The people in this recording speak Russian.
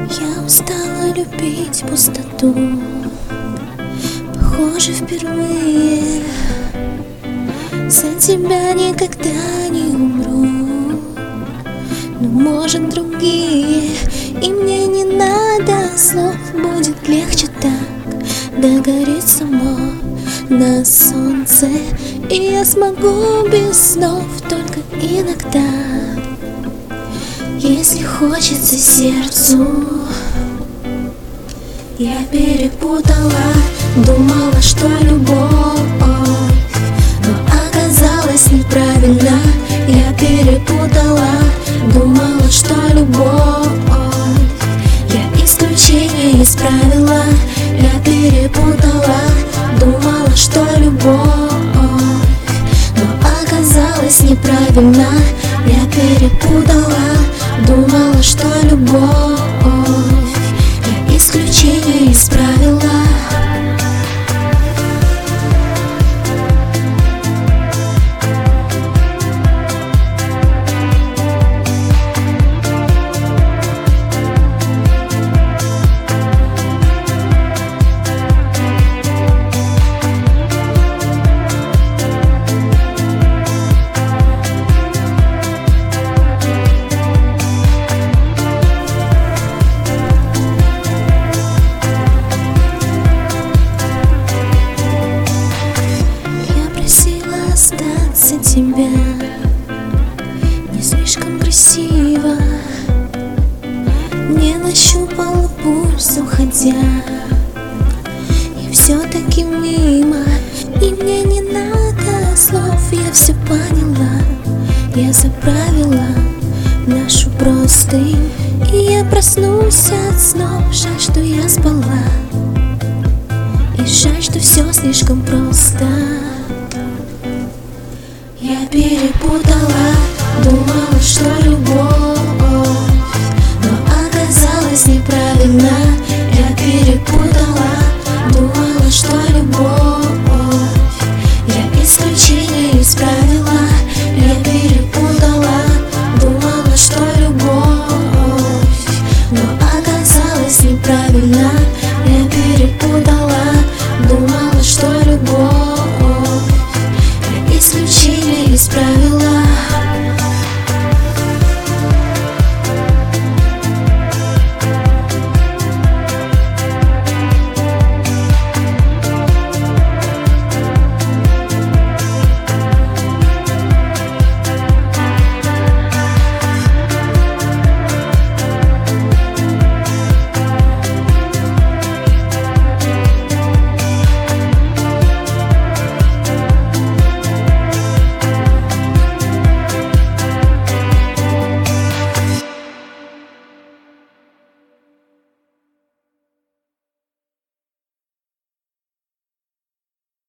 Я устала любить пустоту. Похоже, впервые за тебя никогда не умру. Но может другие, и мне не надо слов. Будет легче так догореть само на солнце, и я смогу без снов только иногда. Если хочется сердцу. Я перепутала, думала, что любовь, но оказалось неправильно. Я перепутала, думала, что любовь, я исключение из правила. Я перепутала, думала, что любовь, но оказалось неправильно. Я перепутала, думала, что любовь, я исключение из правила. Остаться тебя не слишком красиво. Не нащупала пульс, уходя, и все-таки мимо. И мне не надо слов, я все поняла. Я заправила нашу простынь, и я проснусь от снов. Жаль, что я спала, и жаль, что все слишком просто. Я перепутала, думала, что любовь,